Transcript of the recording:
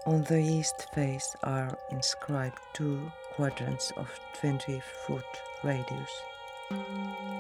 On the east face are inscribed two quadrants of 20-foot radius.